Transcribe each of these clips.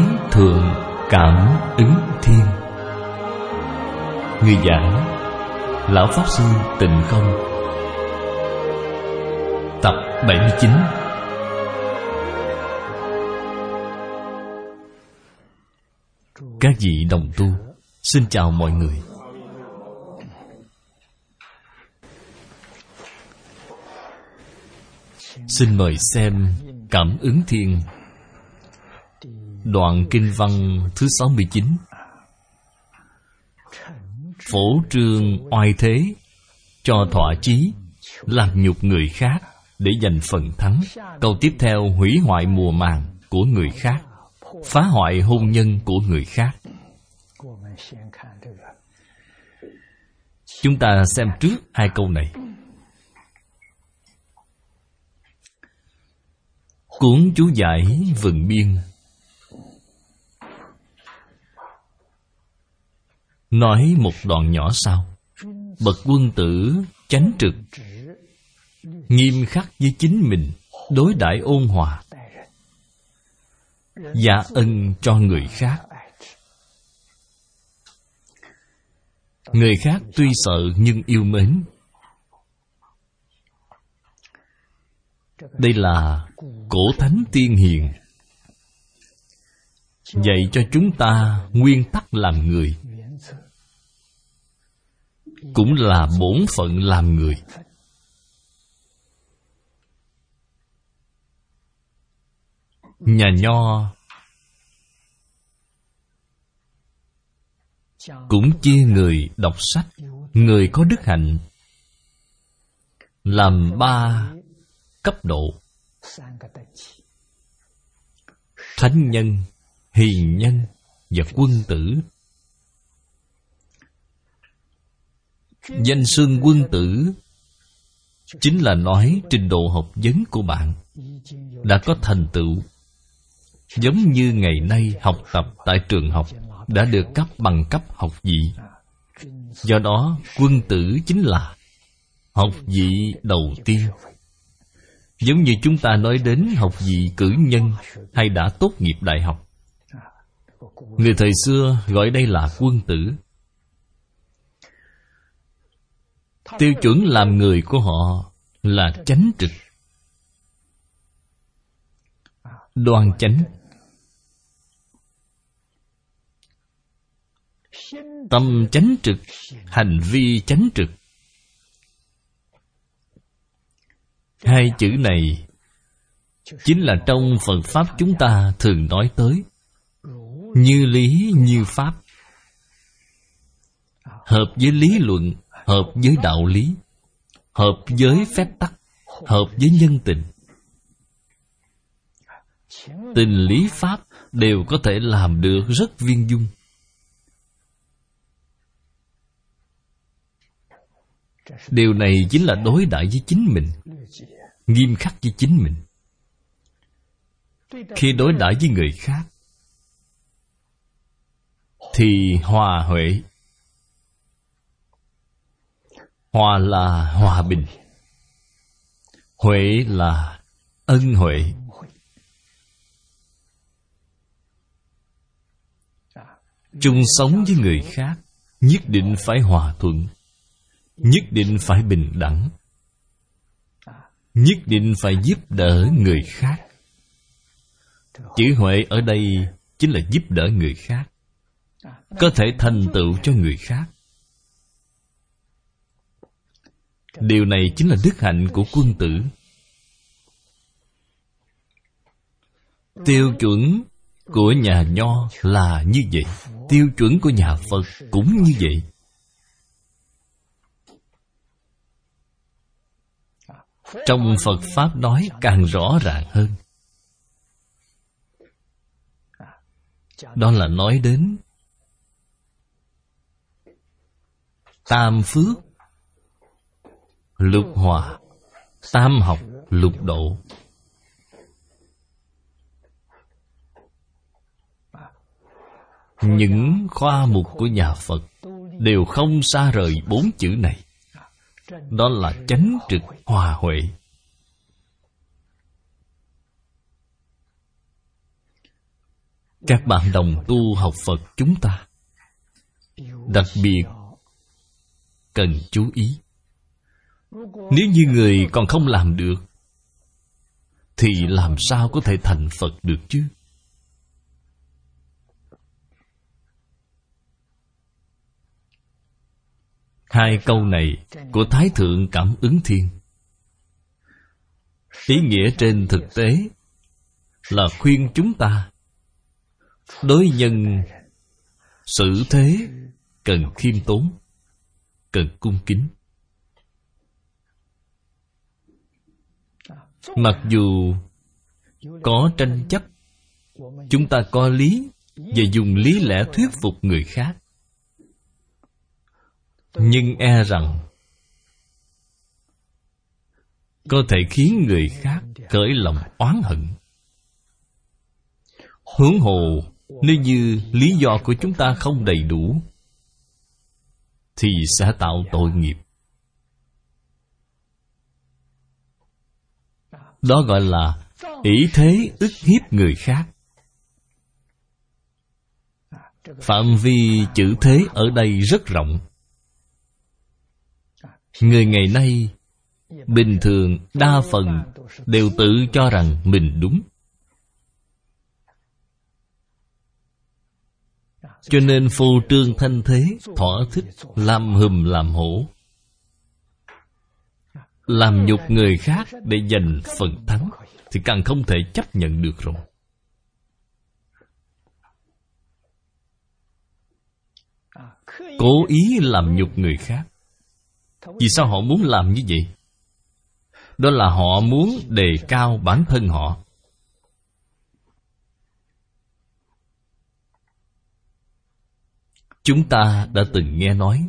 thượng cảm ứng thiên. Người giảng Lão Pháp Sư Tịnh Không. Tập 79. Các vị đồng tu, xin chào mọi người. Xin mời xem Cảm ứng thiên, đoạn kinh văn thứ 69. Phổ trương oai thế, cho thỏa chí, làm nhục người khác để giành phần thắng. Câu tiếp theo: hủy hoại mùa màng của người khác, phá hoại hôn nhân của người khác. Chúng ta xem trước hai câu này. Cuốn chú giải vựng biên nói một đoạn nhỏ sau: bậc quân tử chánh trực, nghiêm khắc với chính mình, đối đãi ôn hòa, dạ ân cho người khác. Người khác tuy sợ nhưng yêu mến. Đây là cổ thánh tiên hiền dạy cho chúng ta nguyên tắc làm người, cũng là bổn phận làm người. Nhà Nho cũng chia người đọc sách, người có đức hạnh làm 3 cấp độ: thánh nhân, hiền nhân và quân tử. Danh xưng quân tử chính là nói trình độ học vấn của bạn đã có thành tựu, giống như ngày nay học tập tại trường học đã được cấp bằng cấp học vị. Do đó quân tử chính là học vị đầu tiên. Giống như chúng ta nói đến học vị cử nhân hay đã tốt nghiệp đại học, người thời xưa gọi đây là quân tử. Tiêu chuẩn làm người của họ là chánh trực, đoan chánh, tâm chánh trực, hành vi chánh trực. Hai chữ này chính là trong Phật Pháp chúng ta thường nói tới như lý như pháp, hợp với lý luận, hợp với đạo lý, hợp với phép tắc, hợp với nhân tình. Tình lý pháp đều có thể làm được rất viên dung. Điều này chính là đối đãi với chính mình, nghiêm khắc với chính mình. Khi đối đãi với người khác thì hòa huệ. Hòa là hòa bình, huệ là ân huệ. Chung sống với người khác nhất định phải hòa thuận, nhất định phải bình đẳng, nhất định phải giúp đỡ người khác. Chữ huệ ở đây chính là giúp đỡ người khác, có thể thành tựu cho người khác. Điều này chính là đức hạnh của quân tử. Tiêu chuẩn của nhà Nho là như vậy, tiêu chuẩn của nhà Phật cũng như vậy. Trong Phật Pháp nói càng rõ ràng hơn. Đó là nói đến tam phước, lục hòa, tam học, lục độ. Những khoa mục của nhà Phật đều không xa rời 4 chữ này. Đó là chánh trực hòa huệ. Các bạn đồng tu học Phật chúng ta đặc biệt cần chú ý. Nếu như người còn không làm được thì làm sao có thể thành Phật được chứ? Hai câu này của Thái Thượng Cảm Ứng Thiên, ý nghĩa trên thực tế là khuyên chúng ta đối nhân xử thế cần khiêm tốn, cần cung kính. Mặc dù có tranh chấp, chúng ta có lý và dùng lý lẽ thuyết phục người khác, nhưng e rằng có thể khiến người khác khởi lòng oán hận. Huống hồ nếu như lý do của chúng ta không đầy đủ thì sẽ tạo tội nghiệp. Đó gọi là ỷ thế ức hiếp người khác. Phạm vi chữ thế ở đây rất rộng. Người ngày nay bình thường đa phần đều tự cho rằng mình đúng, cho nên phô trương thanh thế, thỏa thích làm hùm làm hổ, làm nhục người khác để giành phần thắng, thì càng không thể chấp nhận được rồi. Cố ý làm nhục người khác. Vì sao họ muốn làm như vậy? Đó là họ muốn đề cao bản thân họ. Chúng ta đã từng nghe nói,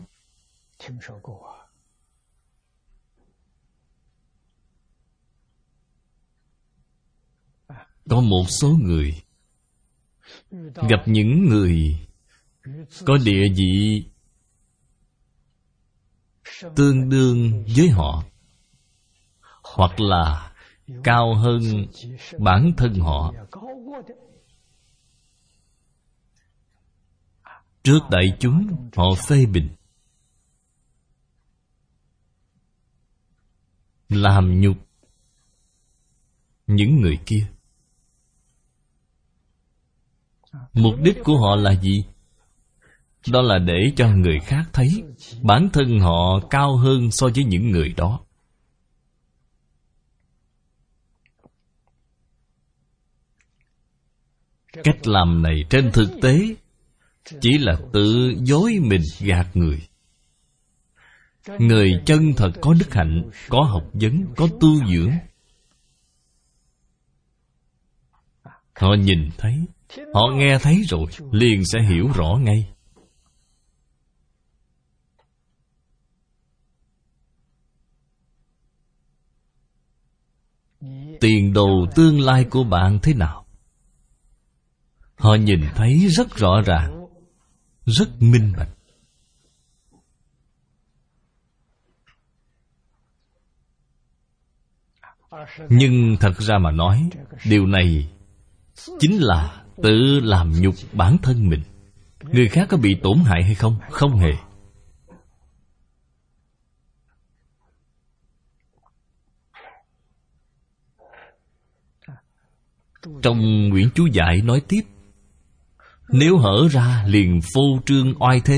có một số người gặp những người có địa vị tương đương với họ, hoặc là cao hơn bản thân họ, trước đại chúng họ phê bình, làm nhục những người kia. Mục đích của họ là gì? Đó là để cho người khác thấy bản thân họ cao hơn so với những người đó. Cách làm này trên thực tế chỉ là tự dối mình gạt người. Người chân thật có đức hạnh, có học vấn, có tu dưỡng, họ nhìn thấy, họ nghe thấy rồi liền sẽ hiểu rõ ngay. Tiền đồ tương lai của bạn thế nào, họ nhìn thấy rất rõ ràng, rất minh bạch. Nhưng thật ra mà nói, điều này chính là tự làm nhục bản thân mình. Người khác có bị tổn hại hay không? Không hề. Trong Nguyễn Chú Giải nói tiếp, nếu hở ra liền phô trương oai thế,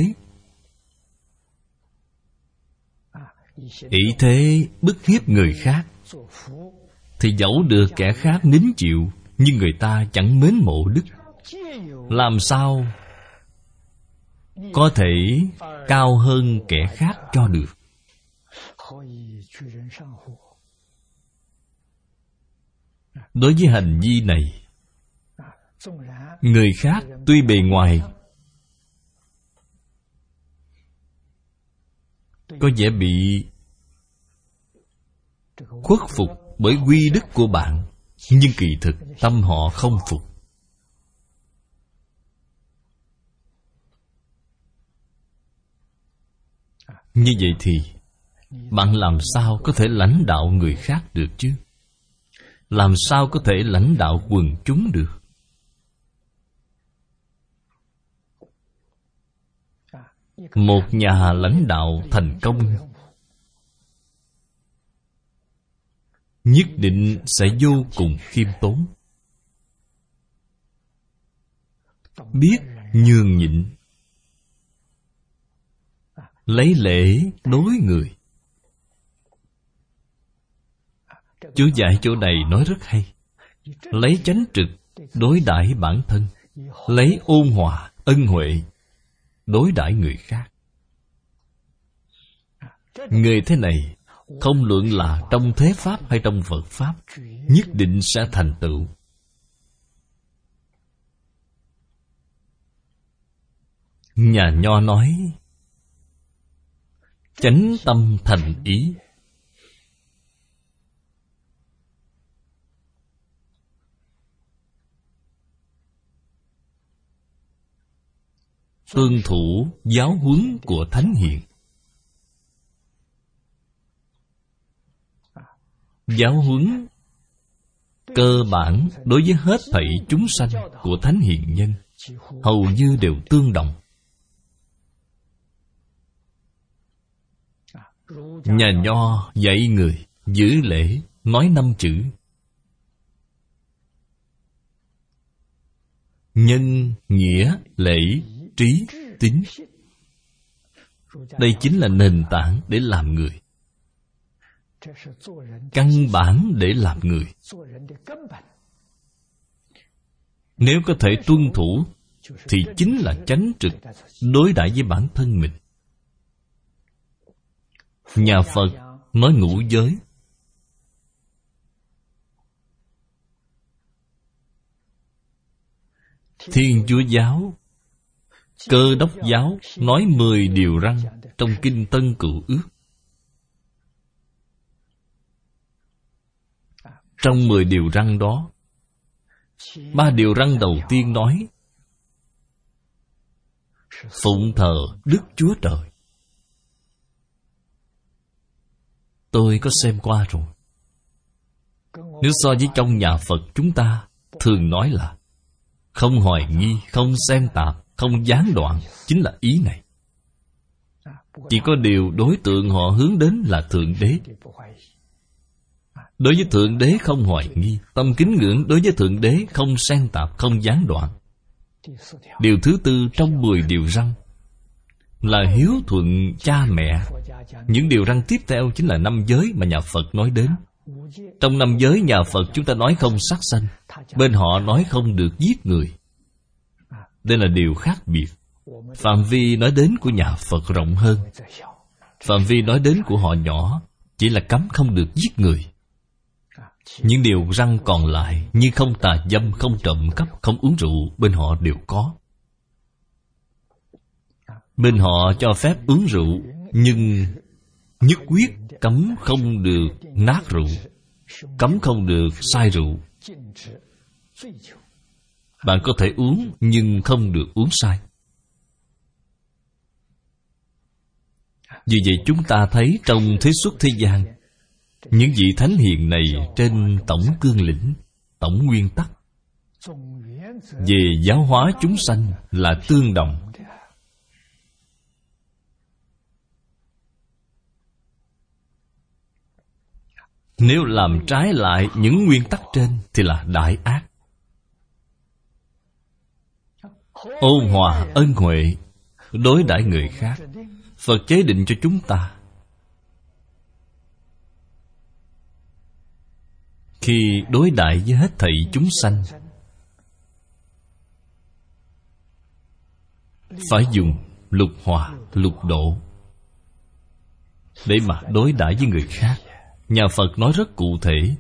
ỷ thế bức hiếp người khác, thì dẫu được kẻ khác nín chịu, nhưng người ta chẳng mến mộ đức, làm sao có thể cao hơn kẻ khác cho được. Đối với hành vi này, người khác tuy bề ngoài có vẻ bị khuất phục bởi quy đức của bạn, nhưng kỳ thực tâm họ không phục. Như vậy thì bạn làm sao có thể lãnh đạo người khác được chứ? Làm sao có thể lãnh đạo quần chúng được? một nhà lãnh đạo thành công nhất định sẽ vô cùng khiêm tốn, biết nhường nhịn, lấy lễ đối người. Chúa dạy chỗ này nói rất hay. Lấy chánh trực đối đãi bản thân, lấy ôn hòa ân huệ đối đãi người khác. Người thế này, không luận là trong thế pháp hay trong Phật pháp, nhất định sẽ thành tựu. Nhà Nho nói chánh tâm thành ý. Tuân thủ giáo huấn của Thánh Hiền. Giáo huấn cơ bản đối với hết thảy chúng sanh của Thánh Hiền Nhân hầu như đều tương đồng. Nhà Nho dạy người giữ lễ, nói 5 chữ: nhân, nghĩa, lễ, trí, tín. Đây chính là nền tảng để làm người, căn bản để làm người. Nếu có thể tuân thủ thì chính là chánh trực đối đãi với bản thân mình. Nhà Phật nói ngũ giới, Thiên Chúa giáo, Cơ Đốc giáo nói 10 điều răn trong Kinh Tân Cựu Ước. Trong 10 điều răn đó, 3 điều răn đầu tiên nói phụng thờ Đức Chúa Trời. Tôi có xem qua rồi. Nếu so với trong nhà Phật chúng ta thường nói là không hoài nghi, không xen tạp, không gián đoạn, chính là ý này. Chỉ có điều đối tượng họ hướng đến là Thượng Đế. Đối với Thượng Đế không hoài nghi, tâm kính ngưỡng đối với Thượng Đế không xen tạp, không gián đoạn. Điều thứ tư trong 10 điều răn là hiếu thuận cha mẹ. Những điều răn tiếp theo chính là 5 giới mà nhà Phật nói đến. Trong 5 giới nhà Phật chúng ta nói không sát sanh, bên họ nói không được giết người. Đây là điều khác biệt. Phạm vi nói đến của nhà Phật rộng hơn. Phạm vi nói đến của họ nhỏ, chỉ là cấm không được giết người. Những điều răn còn lại như không tà dâm, không trộm cắp, không uống rượu, bên họ đều có. Bên họ cho phép uống rượu, nhưng nhất quyết cấm không được nát rượu, cấm không được sai rượu. Bạn có thể uống nhưng không được uống sai. Vì vậy chúng ta thấy trong thế xuất thế gian, những vị thánh hiền này trên tổng cương lĩnh, tổng nguyên tắc về giáo hóa chúng sanh là tương đồng. Nếu làm trái lại những nguyên tắc trên thì là đại ác. Ôn hòa ân huệ đối đãi người khác, Phật chế định cho chúng ta. Khi đối đãi với hết thảy chúng sanh, phải dùng lục hòa, lục độ để mà đối đãi với người khác. Nhà Phật nói rất cụ thể.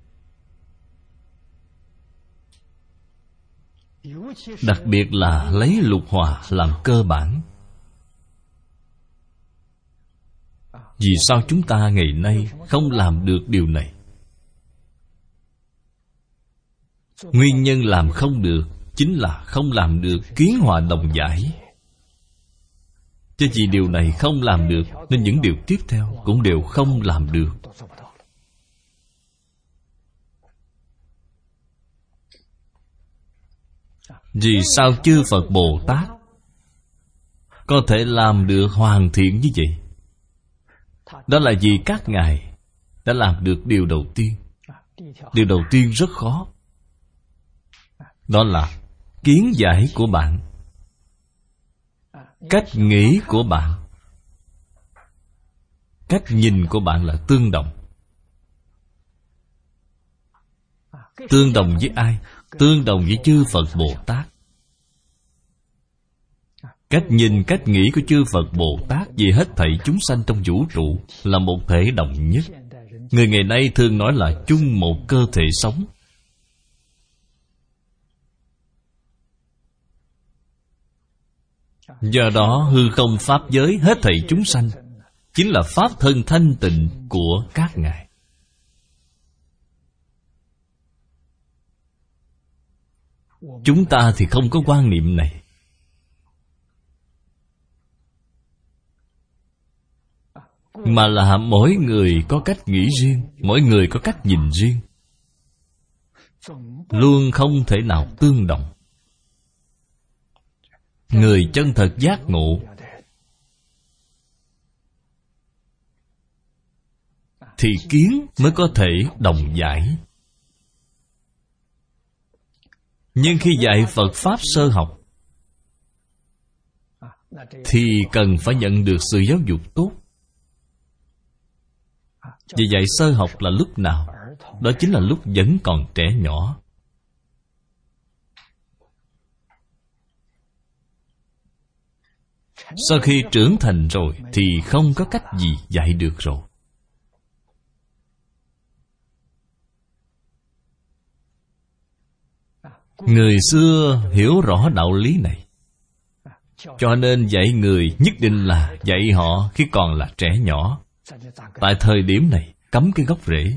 Đặc biệt là lấy lục hòa làm cơ bản. Vì sao chúng ta ngày nay không làm được điều này? Nguyên nhân làm không được chính là không làm được kiến hòa đồng giải. Cho vì điều này không làm được, nên những điều tiếp theo cũng đều không làm được. Vì sao chư Phật Bồ Tát có thể làm được hoàn thiện như vậy, đó là vì các ngài đã làm được điều đầu tiên. Điều đầu tiên rất khó, đó là kiến giải của bạn, cách nghĩ của bạn, cách nhìn của bạn là tương đồng. Tương đồng với ai? Tương đồng với chư Phật Bồ Tát. Cách nhìn, cách nghĩ của chư Phật Bồ Tát về hết thảy chúng sanh trong vũ trụ là một thể đồng nhất. Người ngày nay thường nói là chung một cơ thể sống. Do đó hư không pháp giới hết thảy chúng sanh chính là pháp thân thanh tịnh của các ngài. Chúng ta thì không có quan niệm này. Mà là mỗi người có cách nghĩ riêng, mỗi người có cách nhìn riêng, luôn không thể nào tương đồng. Người chân thật giác ngộ thì kiến mới có thể đồng giải. Nhưng khi dạy Phật Pháp sơ học thì cần phải nhận được sự giáo dục tốt. Vì dạy sơ học là lúc nào? Đó chính là lúc vẫn còn trẻ nhỏ. Sau khi trưởng thành rồi thì không có cách gì dạy được rồi. Người xưa hiểu rõ đạo lý này, cho nên dạy người nhất định là dạy họ khi còn là trẻ nhỏ. Tại thời điểm này cắm cái gốc rễ.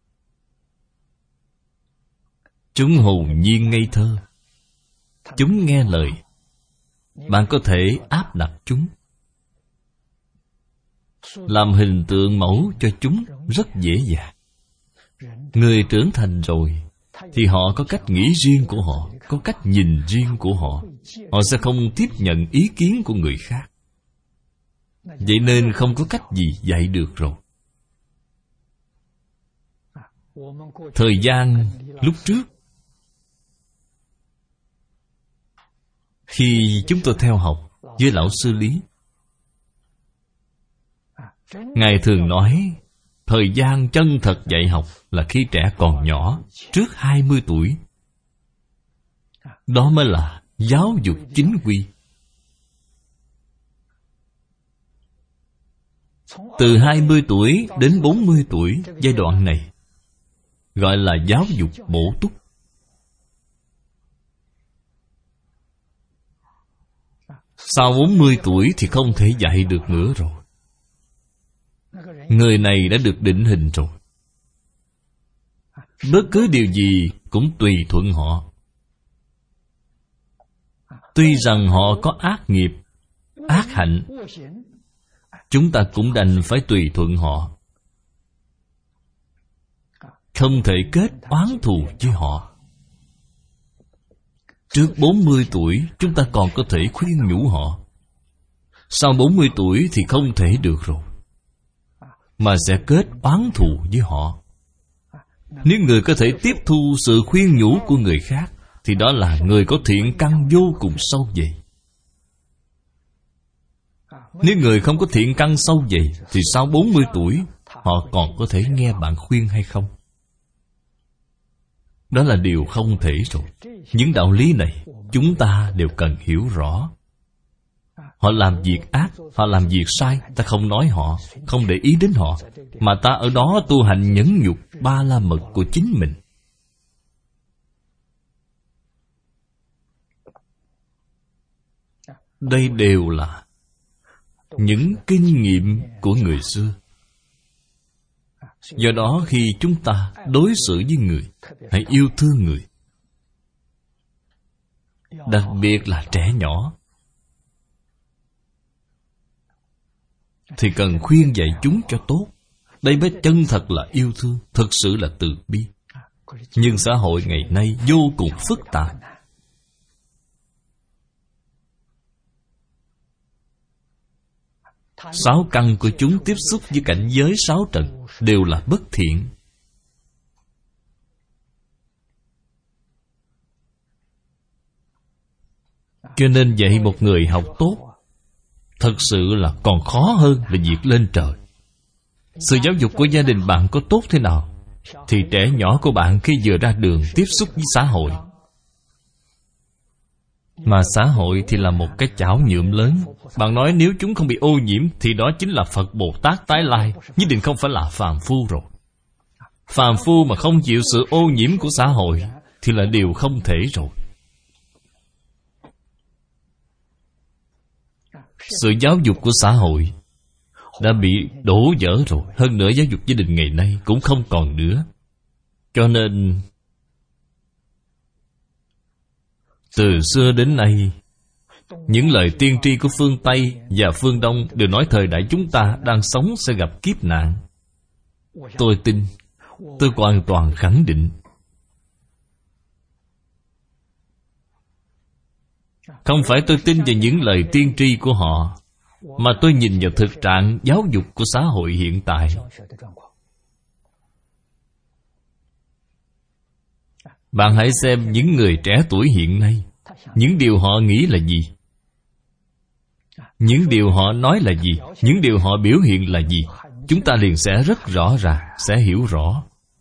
Chúng hồn nhiên ngây thơ, chúng nghe lời, bạn có thể áp đặt chúng, làm hình tượng mẫu cho chúng rất dễ dàng. Người trưởng thành rồi thì họ có cách nghĩ riêng của họ, có cách nhìn riêng của họ. Họ sẽ không tiếp nhận ý kiến của người khác. Vậy nên không có cách gì dạy được rồi. Thời gian lúc trước, khi chúng tôi theo học với lão sư Lý, Ngài thường nói thời gian chân thật dạy học là khi trẻ còn nhỏ, trước 20 tuổi. Đó mới là giáo dục chính quy. Từ 20 tuổi đến 40 tuổi, giai đoạn này gọi là giáo dục bổ túc. Sau 40 tuổi thì không thể dạy được nữa rồi. Người này đã được định hình rồi. Bất cứ điều gì cũng tùy thuận họ. Tuy rằng họ có ác nghiệp, ác hạnh, chúng ta cũng đành phải tùy thuận họ, không thể kết oán thù với họ. Trước 40 tuổi chúng ta còn có thể khuyên nhủ họ. Sau 40 tuổi thì không thể được rồi, mà sẽ kết oán thù với họ. Nếu người có thể tiếp thu sự khuyên nhủ của người khác thì đó là người có thiện căn vô cùng sâu dày. Nếu người không có thiện căn sâu dày thì sau 40 tuổi họ còn có thể nghe bạn khuyên hay không? Đó là điều không thể rồi. Những đạo lý này chúng ta đều cần hiểu rõ. Họ làm việc ác, họ làm việc sai, ta không nói họ, không để ý đến họ, mà ta ở đó tu hành nhẫn nhục ba la mật của chính mình. Đây đều là những kinh nghiệm của người xưa. Do đó khi chúng ta đối xử với người, hãy yêu thương người, đặc biệt là trẻ nhỏ, thì cần khuyên dạy chúng cho tốt. Đây mới chân thật là yêu thương, thực sự là từ bi. Nhưng xã hội ngày nay vô cùng phức tạp. Sáu căn của chúng tiếp xúc với cảnh giới sáu trần đều là bất thiện. Cho nên vậy một người học tốt thật sự là còn khó hơn là việc lên trời. Sự giáo dục của gia đình bạn có tốt thế nào thì trẻ nhỏ của bạn khi vừa ra đường tiếp xúc với xã hội. Mà xã hội thì là một cái chảo nhuộm lớn. Bạn nói nếu chúng không bị ô nhiễm thì đó chính là Phật Bồ Tát tái lai, nhất định không phải là phàm phu rồi. Phàm phu mà không chịu sự ô nhiễm của xã hội thì là điều không thể rồi. Sự giáo dục của xã hội đã bị đổ vỡ rồi. Hơn nữa giáo dục gia đình ngày nay cũng không còn nữa. Cho nên từ xưa đến nay, những lời tiên tri của phương Tây và phương Đông đều nói thời đại chúng ta đang sống sẽ gặp kiếp nạn. Tôi tin, tôi hoàn toàn khẳng định. Không phải tôi tin vào những lời tiên tri của họ, mà tôi nhìn vào thực trạng giáo dục của xã hội hiện tại. Bạn hãy xem những người trẻ tuổi hiện nay, những điều họ nghĩ là gì, những điều họ nói là gì, những điều họ biểu hiện là gì. Chúng ta liền sẽ rất rõ ràng, sẽ hiểu rõ.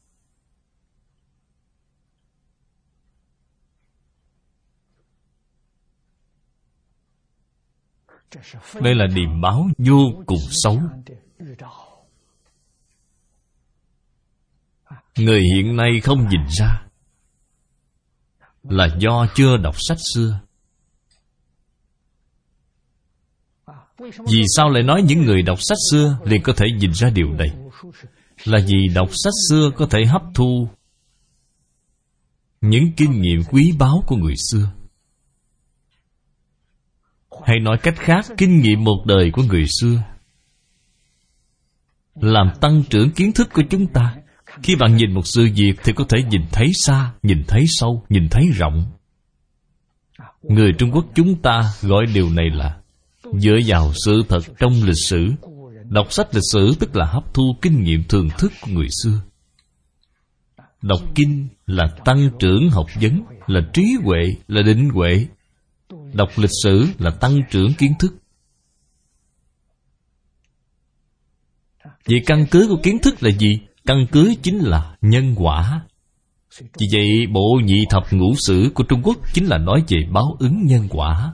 Đây là điềm báo vô cùng xấu. Người hiện nay không nhìn ra là do chưa đọc sách xưa. Vì sao lại nói những người đọc sách xưa liền có thể nhìn ra điều này? Là vì đọc sách xưa có thể hấp thu những kinh nghiệm quý báu của người xưa. Hay nói cách khác, kinh nghiệm một đời của người xưa làm tăng trưởng kiến thức của chúng ta. Khi bạn nhìn một sự việc thì có thể nhìn thấy xa, nhìn thấy sâu, nhìn thấy rộng. Người Trung Quốc chúng ta gọi điều này là dựa vào sự thật trong lịch sử. Đọc sách lịch sử tức là hấp thu kinh nghiệm thường thức của người xưa. Đọc kinh là tăng trưởng học vấn, là trí huệ, là định huệ. Đọc lịch sử là tăng trưởng kiến thức. Vậy căn cứ của kiến thức là gì? Căn cứ chính là nhân quả. Vì vậy bộ nhị thập ngũ sử của Trung Quốc chính là nói về báo ứng nhân quả.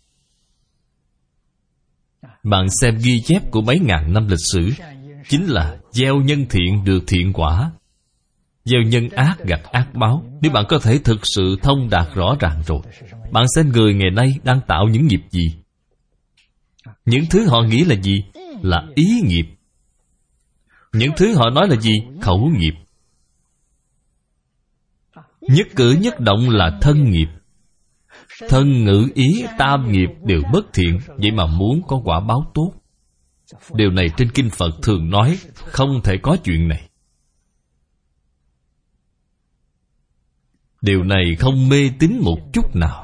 Bạn xem ghi chép của mấy ngàn năm lịch sử, chính là gieo nhân thiện được thiện quả, gieo nhân ác gặt ác báo. Nếu bạn có thể thực sự thông đạt rõ ràng rồi, bạn xem người ngày nay đang tạo những nghiệp gì. Những thứ họ nghĩ là gì? Là ý nghiệp. Những thứ họ nói là gì? Khẩu nghiệp. Nhất cử nhất động là thân nghiệp. Thân ngữ ý tam nghiệp đều bất thiện. Vậy mà muốn có quả báo tốt, điều này trên kinh Phật thường nói không thể có chuyện này. Điều này không mê tín một chút nào.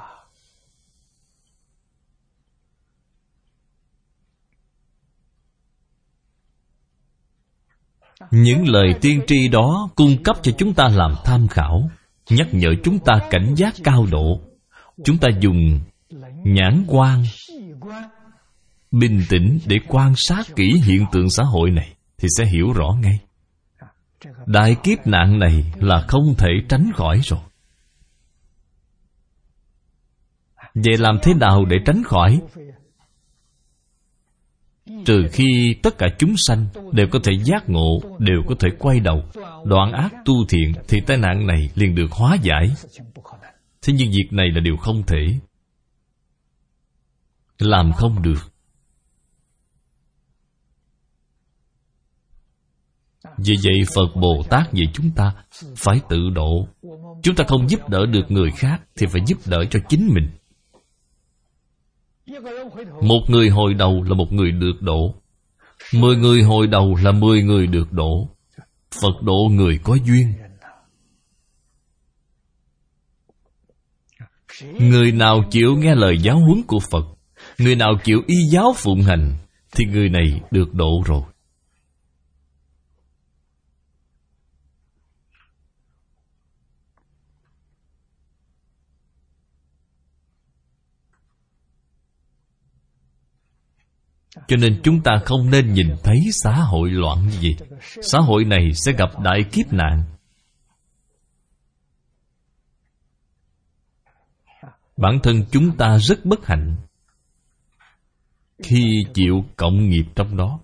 Những lời tiên tri đó cung cấp cho chúng ta làm tham khảo, nhắc nhở chúng ta cảnh giác cao độ. Chúng ta dùng nhãn quan bình tĩnh để quan sát kỹ hiện tượng xã hội này thì sẽ hiểu rõ ngay. Đại kiếp nạn này là không thể tránh khỏi rồi. Vậy làm thế nào để tránh khỏi? Trừ khi tất cả chúng sanh đều có thể giác ngộ, đều có thể quay đầu, đoạn ác tu thiện, thì tai nạn này liền được hóa giải. Thế nhưng việc này là điều không thể, làm không được. Vì vậy Phật Bồ Tát dạy chúng ta phải tự độ. Chúng ta không giúp đỡ được người khác thì phải giúp đỡ cho chính mình. Một người hồi đầu là một người được độ, 10 người hồi đầu là 10 người được độ. Phật độ người có duyên. Người nào chịu nghe lời giáo huấn của Phật, người nào chịu y giáo phụng hành, thì người này được độ rồi. Cho nên chúng ta không nên nhìn thấy xã hội loạn như vậy. Xã hội này sẽ gặp đại kiếp nạn. Bản thân chúng ta rất bất hạnh khi chịu cộng nghiệp trong đó.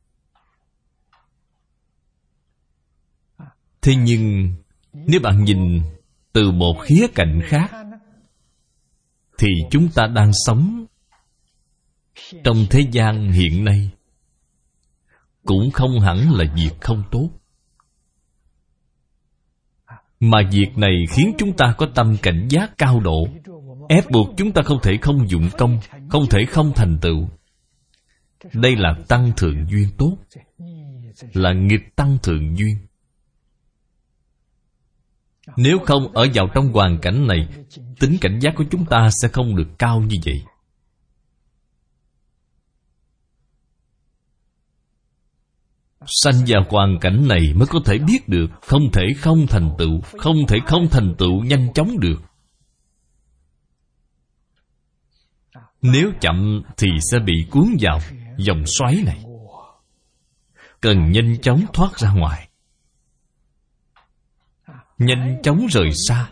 Thế nhưng nếu bạn nhìn từ một khía cạnh khác, thì chúng ta đang sống trong thế gian hiện nay cũng không hẳn là việc không tốt. Mà việc này khiến chúng ta có tâm cảnh giác cao độ, ép buộc chúng ta không thể không dụng công, không thể không thành tựu. Đây là tăng thượng duyên tốt, là nghịch tăng thượng duyên. Nếu không ở vào trong hoàn cảnh này, tính cảnh giác của chúng ta sẽ không được cao như vậy. Sanh vào hoàn cảnh này mới có thể biết được không thể không thành tựu, không thể không thành tựu nhanh chóng được. Nếu chậm thì sẽ bị cuốn vào vòng xoáy này, cần nhanh chóng thoát ra ngoài, nhanh chóng rời xa.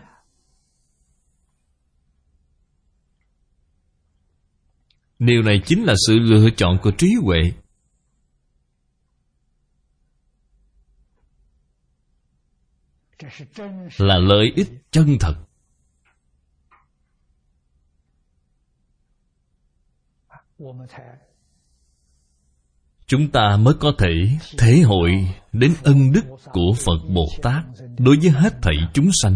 Điều này chính là sự lựa chọn của trí huệ. Là lợi ích chân thật. Chúng ta mới có thể thể hội đến ân đức của Phật Bồ Tát đối với hết thảy chúng sanh.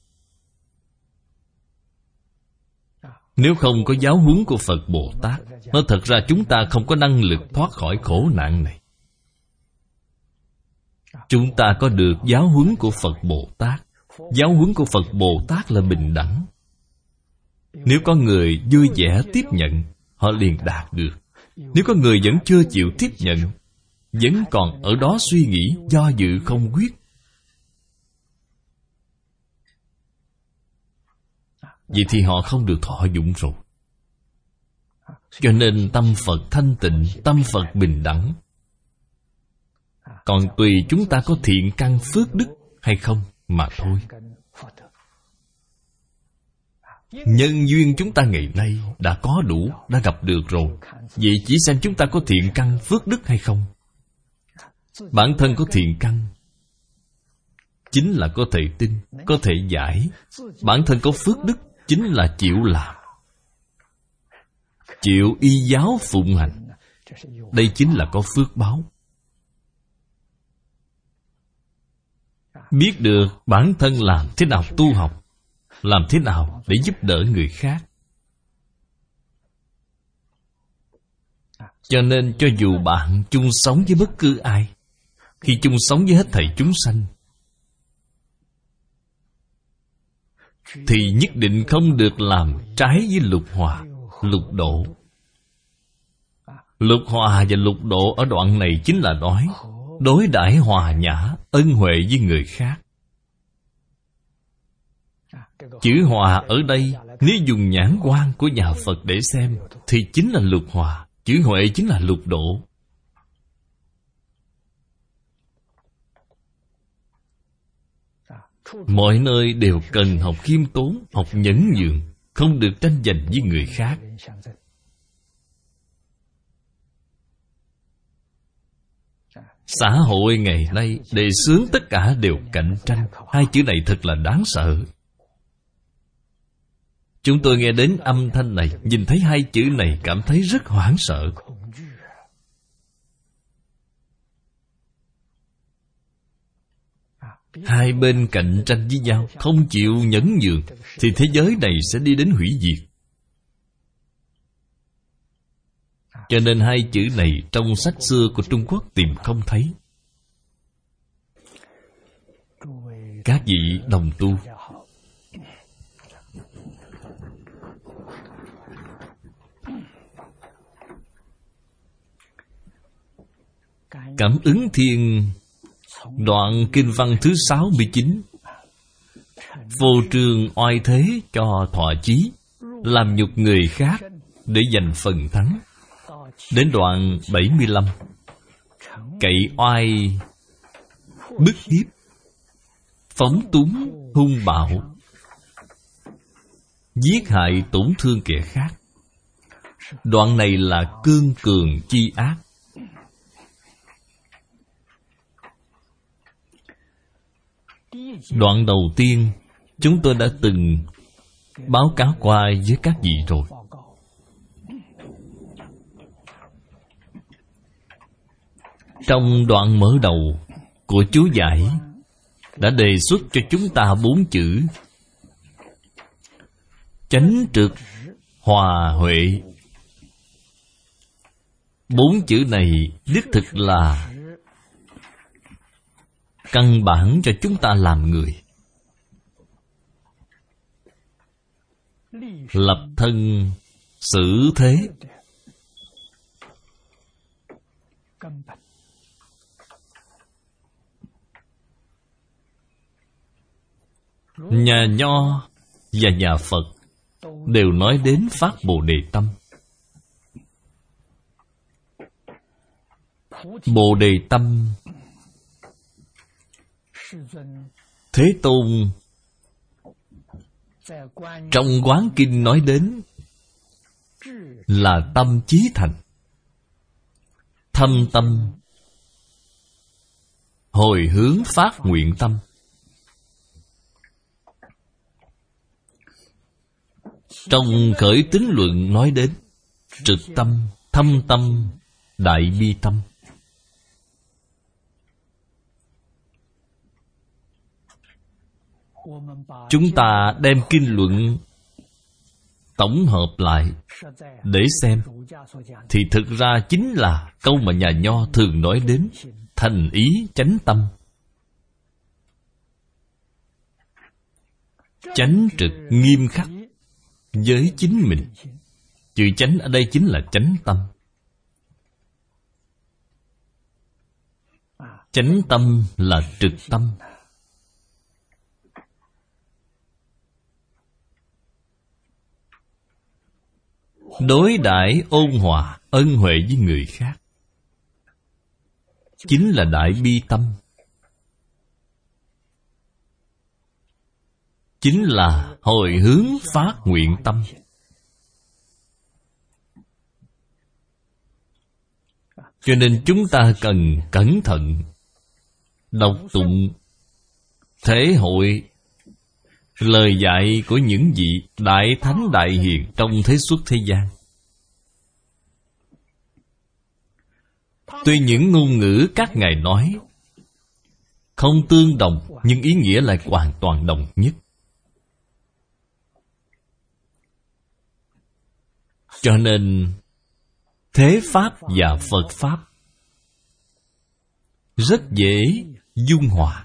Nếu không có giáo huấn của Phật Bồ Tát, nói thật ra chúng ta không có năng lực thoát khỏi khổ nạn này. Chúng ta có được giáo huấn của Phật Bồ Tát. Giáo huấn của Phật Bồ Tát là bình đẳng. Nếu có người vui vẻ tiếp nhận, họ liền đạt được. Nếu có người vẫn chưa chịu tiếp nhận, vẫn còn ở đó suy nghĩ, do dự không quyết, vậy thì họ không được thọ dụng rồi. Cho nên tâm Phật thanh tịnh, tâm Phật bình đẳng. Còn tùy chúng ta có thiện căn phước đức hay không mà thôi. Nhân duyên chúng ta ngày nay đã có đủ, đã gặp được rồi. Vậy chỉ xem chúng ta có thiện căn phước đức hay không. Bản thân có thiện căn chính là có thể tin, có thể giải. Bản thân có phước đức chính là chịu làm, chịu y giáo phụng hành. Đây chính là có phước báo. Biết được bản thân làm thế nào tu học, làm thế nào để giúp đỡ người khác. Cho nên cho dù bạn chung sống với bất cứ ai, khi chung sống với hết thảy chúng sanh, thì nhất định không được làm trái với lục hòa, lục độ. Lục hòa và lục độ ở đoạn này chính là nói đối đãi hòa nhã, ân huệ với người khác. Chữ hòa ở đây, nếu dùng nhãn quan của nhà Phật để xem, thì chính là lục hòa. Chữ huệ chính là lục độ. Mọi nơi đều cần học khiêm tốn, học nhẫn nhường, không được tranh giành với người khác. Xã hội ngày nay đề xướng tất cả đều cạnh tranh. Hai chữ này thật là đáng sợ. Chúng tôi nghe đến âm thanh này, nhìn thấy hai chữ này cảm thấy rất hoảng sợ. Hai bên cạnh tranh với nhau, không chịu nhẫn nhường, thì thế giới này sẽ đi đến hủy diệt. Cho nên hai chữ này trong sách xưa của Trung Quốc tìm không thấy. Các vị đồng tu, Cảm ứng thiên đoạn kinh văn thứ 69. Vô trương oai thế cho thọ chí, làm nhục người khác để giành phần thắng. Đến đoạn 75. Cậy oai bức hiếp, phóng túng hung bạo, giết hại tổn thương kẻ khác. Đoạn này là cương cường chi ác. Đoạn đầu tiên chúng tôi đã từng báo cáo qua với các vị rồi. Trong đoạn mở đầu của chú giải đã đề xuất cho chúng ta 4 chữ: chánh trực, hòa huệ. 4 chữ này đích thực là căn bản cho chúng ta làm người. Lập thân xử thế. Nhà Nho và nhà Phật đều nói đến phát Bồ Đề tâm. Bồ Đề tâm Thế Tôn trong Quán Kinh nói đến là tâm chí thành, thâm tâm, hồi hướng phát nguyện tâm. Trong Khởi Tín Luận nói đến trực tâm, thâm tâm, đại bi tâm. Chúng ta đem kinh luận tổng hợp lại để xem, thì thực ra chính là câu mà nhà Nho thường nói đến thành ý chánh tâm. Chánh trực nghiêm khắc với chính mình. Chữ chánh ở đây chính là chánh tâm. Chánh tâm là trực tâm. Đối đãi ôn hòa, ân huệ với người khác chính là đại bi tâm. Chính là hồi hướng phát nguyện tâm. Cho nên chúng ta cần cẩn thận đọc tụng, thể hội lời dạy của những vị đại thánh đại hiền trong thế xuất thế gian. Tuy những ngôn ngữ các ngài nói không tương đồng, nhưng ý nghĩa lại hoàn toàn đồng nhất. Cho nên thế Pháp và Phật Pháp rất dễ dung hòa.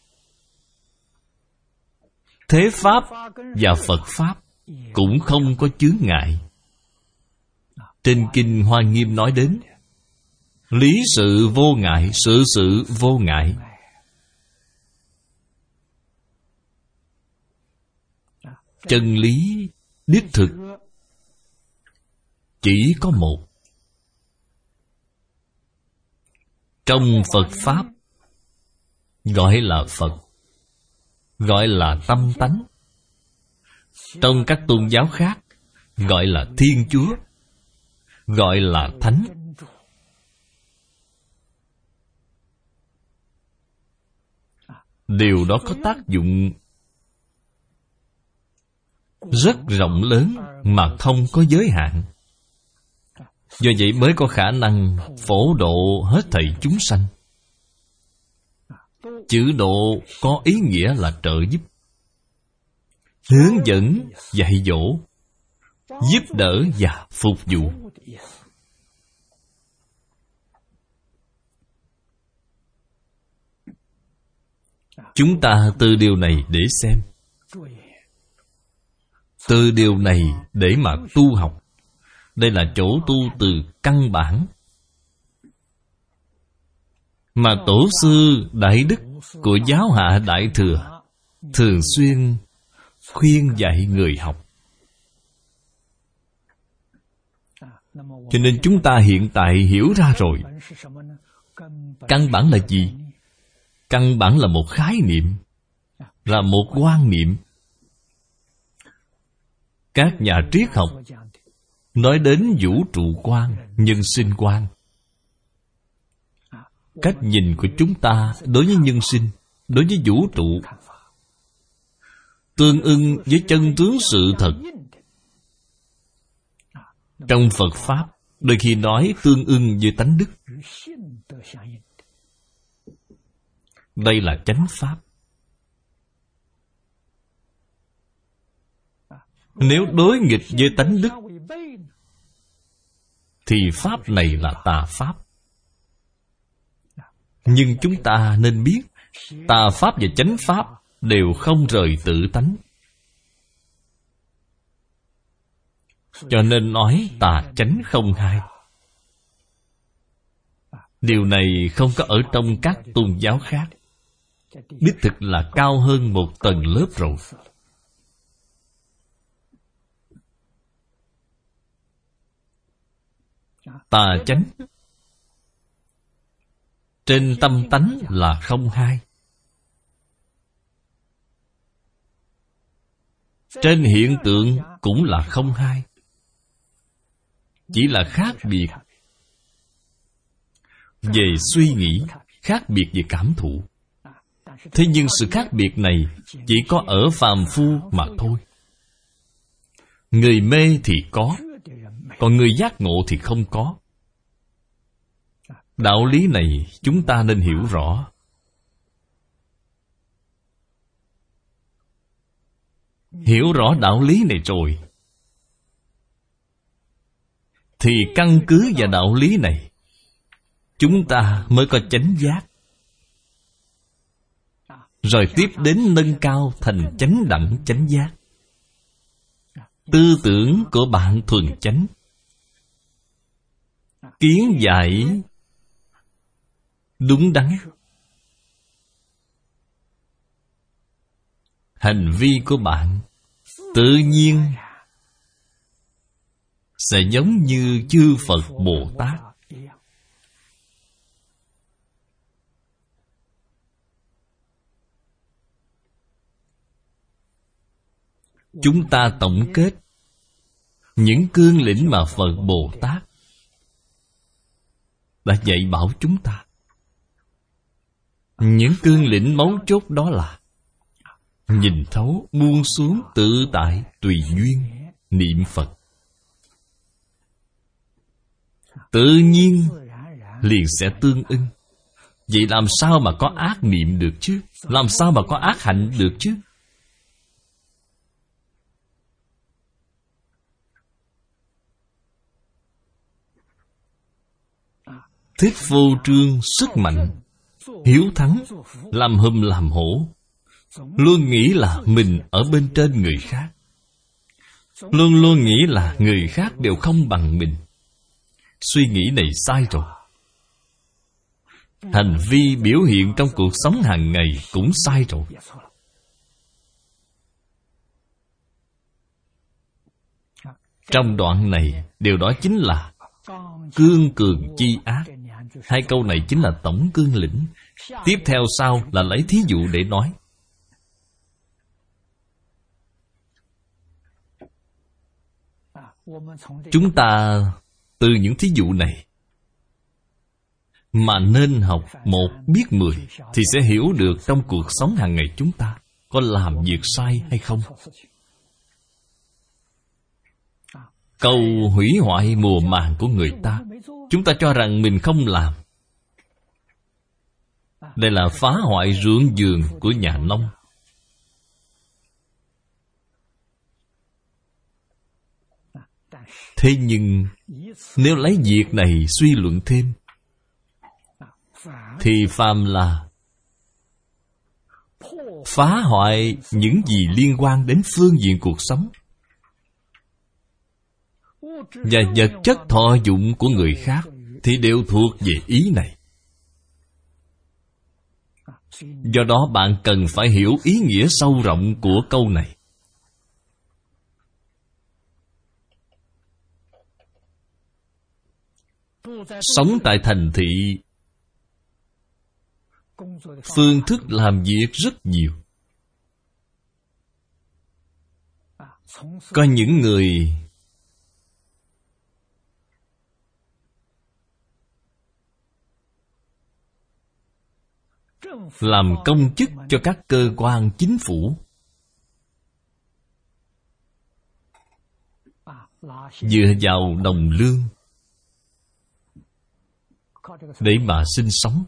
Thế Pháp và Phật Pháp cũng không có chướng ngại. Trên Kinh Hoa Nghiêm nói đến lý sự vô ngại, sự sự vô ngại. Chân lý đích thực chỉ có một. Trong Phật Pháp gọi là Phật, gọi là tâm tánh. Trong các tôn giáo khác gọi là Thiên Chúa, gọi là Thánh. Điều đó có tác dụng rất rộng lớn mà không có giới hạn. Do vậy mới có khả năng phổ độ hết thảy chúng sanh. Chữ độ có ý nghĩa là trợ giúp, hướng dẫn, dạy dỗ, giúp đỡ và phục vụ. Chúng ta từ điều này để xem, từ điều này để mà tu học. Đây là chỗ tu từ căn bản. mà tổ sư Đại Đức của giáo hạ Đại Thừa thường xuyên khuyên dạy người học. Cho nên chúng ta hiện tại hiểu ra rồi. Căn bản là gì? Căn bản là một khái niệm, là một quan niệm. Các nhà triết học nói đến vũ trụ quan, nhân sinh quan. Cách nhìn của chúng ta đối với nhân sinh, đối với vũ trụ, tương ưng với chân tướng sự thật. Trong Phật Pháp, đôi khi nói tương ưng với tánh đức. Đây là chánh Pháp. Nếu đối nghịch với tánh đức, thì Pháp này là tà Pháp. Nhưng chúng ta nên biết, tà Pháp và chánh Pháp đều không rời tự tánh. Cho nên nói tà chánh không hai. Điều này không có ở trong các tôn giáo khác. Đích thực là cao hơn một tầng lớp rồi. Tà chánh trên tâm tánh là không hai. Trên hiện tượng cũng là không hai. Chỉ là khác biệt về suy nghĩ, khác biệt về cảm thụ. Thế nhưng sự khác biệt này chỉ có ở phàm phu mà thôi. Người mê thì có, còn người giác ngộ thì không có. Đạo lý này chúng ta nên hiểu rõ. Hiểu rõ đạo lý này rồi, thì căn cứ vào đạo lý này, chúng ta mới có chánh giác. Rồi tiếp đến nâng cao thành chánh đẳng chánh giác. Tư tưởng của bạn thuần chánh, kiến giải đúng đắn, hành vi của bạn tự nhiên sẽ giống như chư Phật Bồ Tát. Chúng ta tổng kết những cương lĩnh mà Phật Bồ Tát đã dạy bảo chúng ta. Những cương lĩnh mấu chốt đó là nhìn thấu, buông xuống, tự tại, tùy duyên, niệm Phật. Tự nhiên liền sẽ tương ưng. Vậy làm sao mà có ác niệm được chứ? Làm sao mà có ác hạnh được chứ? Thích vô trương, sức mạnh, hiếu thắng, làm hùm làm hổ, luôn nghĩ là mình ở bên trên người khác, luôn luôn nghĩ là người khác đều không bằng mình. Suy nghĩ này sai rồi. Hành vi biểu hiện trong cuộc sống hàng ngày cũng sai rồi. Trong đoạn này, điều đó chính là cương cường chi ác. Hai câu này chính là tổng cương lĩnh. Tiếp theo sau là lấy thí dụ để nói. Chúng ta từ những thí dụ này mà nên học một biết 10, thì sẽ hiểu được trong cuộc sống hàng ngày chúng ta có làm việc sai hay không. Cầu hủy hoại mùa màng của người ta, chúng ta cho rằng mình không làm. Đây là phá hoại ruộng vườn của nhà nông. Thế nhưng nếu lấy việc này suy luận thêm, thì phàm là phá hoại những gì liên quan đến phương diện cuộc sống và vật chất thọ dụng của người khác, thì đều thuộc về ý này. Do đó bạn cần phải hiểu ý nghĩa sâu rộng của câu này. Sống tại thành thị, phương thức làm việc rất nhiều. Có những người làm công chức cho các cơ quan chính phủ, dựa vào đồng lương để mà sinh sống.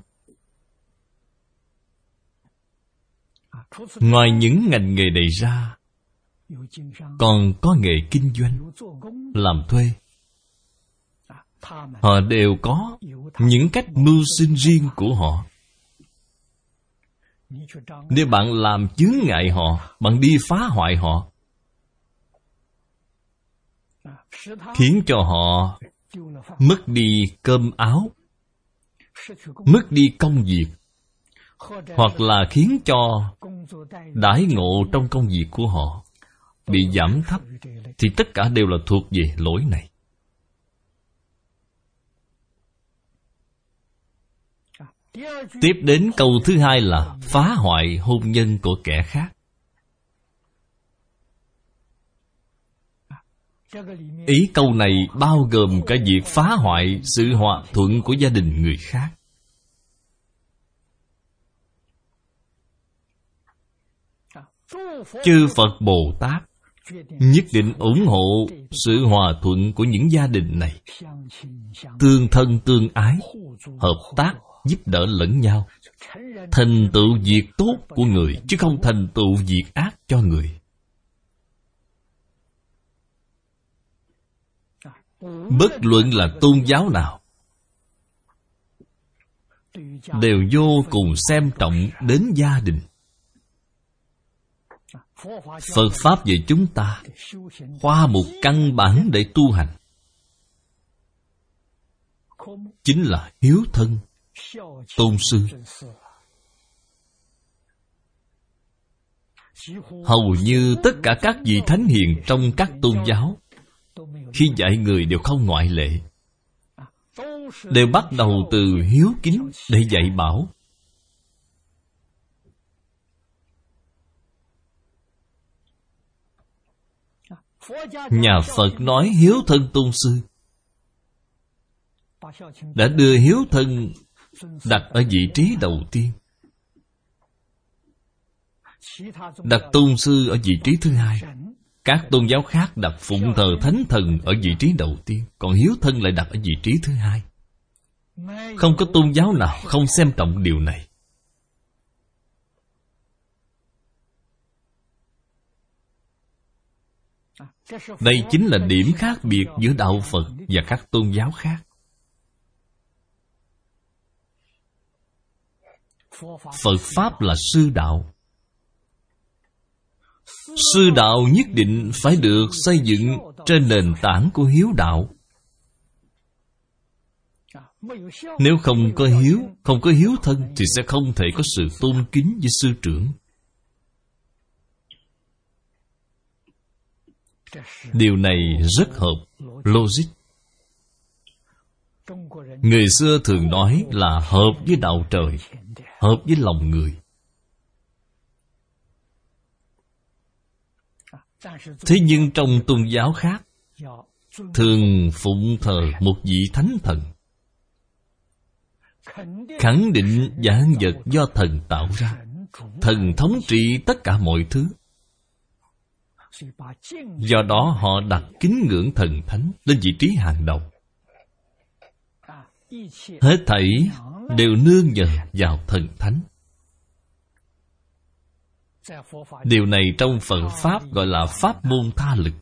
Ngoài những ngành nghề này ra, còn có nghề kinh doanh, làm thuê. Họ đều có những cách mưu sinh riêng của họ. Nếu bạn làm chướng ngại họ, bạn đi phá hoại họ, khiến cho họ mất đi cơm áo, mất đi công việc, hoặc là khiến cho đãi ngộ trong công việc của họ bị giảm thấp, thì tất cả đều là thuộc về lỗi này. Tiếp đến câu thứ hai là phá hoại hôn nhân của kẻ khác. Ý câu này bao gồm cả việc phá hoại sự hòa thuận của gia đình người khác. Chư Phật Bồ Tát nhất định ủng hộ sự hòa thuận của những gia đình này, tương thân tương ái, hợp tác giúp đỡ lẫn nhau, thành tựu việc tốt của người, chứ không thành tựu việc ác cho người. Bất luận là tôn giáo nào, đều vô cùng xem trọng đến gia đình. Phật Pháp về chúng ta khoa mục căn bản để tu hành chính là hiếu thân, tôn sư. Hầu như tất cả các vị thánh hiền trong các tôn giáo, khi dạy người đều không ngoại lệ, đều bắt đầu từ hiếu kính để dạy bảo. Nhà Phật nói hiếu thân tôn sư, đã đưa hiếu thân đặt ở vị trí đầu tiên, đặt tôn sư ở vị trí thứ hai. Các tôn giáo khác đặt phụng thờ thánh thần ở vị trí đầu tiên, còn hiếu thân lại đặt ở vị trí thứ hai. Không có tôn giáo nào không xem trọng điều này. Đây chính là điểm khác biệt giữa đạo Phật và các tôn giáo khác. Phật Pháp là sư đạo. Sư đạo nhất định phải được xây dựng trên nền tảng của hiếu đạo. Nếu không có hiếu, không có hiếu thân, thì sẽ không thể có sự tôn kính với sư trưởng. Điều này rất hợp logic. Người xưa thường nói là hợp với đạo trời, hợp với lòng người. Thế nhưng trong tôn giáo khác, thường phụng thờ một vị thánh thần, khẳng định vạn vật do thần tạo ra, thần thống trị tất cả mọi thứ. Do đó họ đặt kính ngưỡng thần thánh lên vị trí hàng đầu. Hết thảy đều nương nhờ vào thần thánh. Điều này trong Phật Pháp gọi là pháp môn tha lực.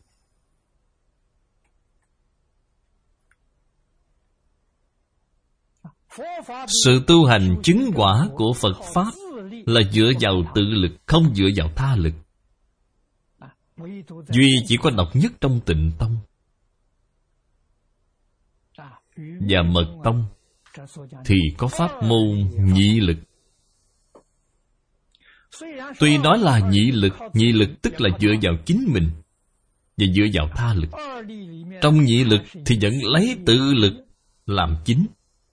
Sự tu hành chứng quả của Phật Pháp là dựa vào tự lực, không dựa vào tha lực. Duy chỉ có độc nhất trong Tịnh Tông và Mật Tông thì có pháp môn nhị lực. Tuy nói là nhị lực tức là dựa vào chính mình và dựa vào tha lực. Trong nhị lực thì vẫn lấy tự lực làm chính.